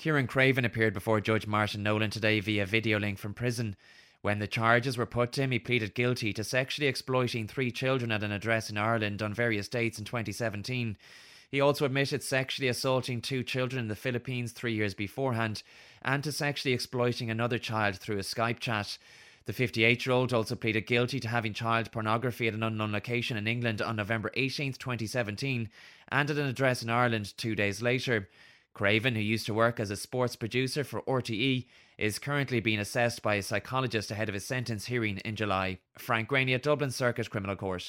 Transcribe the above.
Kieran Craven appeared before Judge Martin Nolan today via video link from prison. When the charges were put to him, he pleaded guilty to sexually exploiting 3 children at an address in Ireland on various dates in 2017. He also admitted sexually assaulting 2 children in the Philippines 3 years beforehand and to sexually exploiting another child through a Skype chat. The 58-year-old also pleaded guilty to having child pornography at an unknown location in England on November 18, 2017 and at an address in Ireland 2 days later. Craven, who used to work as a sports producer for RTE, is currently being assessed by a psychologist ahead of his sentence hearing in July. Frank Graney at Dublin Circuit Criminal Court.